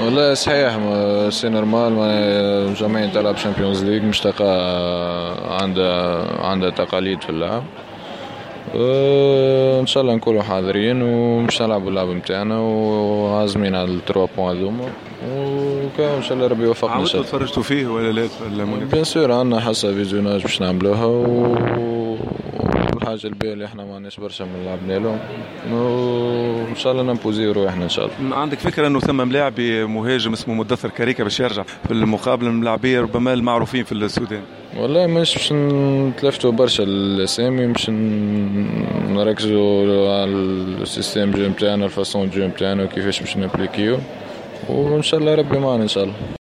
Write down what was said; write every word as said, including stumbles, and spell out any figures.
والله صحيح، ما- سي نورمال. ما جميع تلعب شامبيونز ليج مشتاقة، عندها عندها تقاليد في اللعب. أه، ان شاء الله نكونوا حاضرين ومش نلعبوا اللعب متاعنا وعازمين على التروا بوان ذوما، وكان ان شاء الله ربي يوفقنا ان شاء عاودتوا الله. تفرجتوا فيه ولا لا المنافس؟ بيان سور عندنا حصة فيزيوناج باش نعملوها، و الحاجة الباهية اللي احنا ما عندناش برشا من لعبنا لهم، وان شاء الله نمبوزيو روحنا ان شاء الله. عندك فكرة انه ثم ملاعبي مهاجم اسمه مدثر كاريكا باش يرجع في المقابل من اللاعبية ربما المعروفين في السودان؟ والله مش باش نتلفتوا برشا الاسامي، مش نركزوا على السيستم جو نتاعنا، الفاسون جو نتاعنا وكيفاش باش نابليكيو، وان شاء الله ربي معنا ان شاء الله.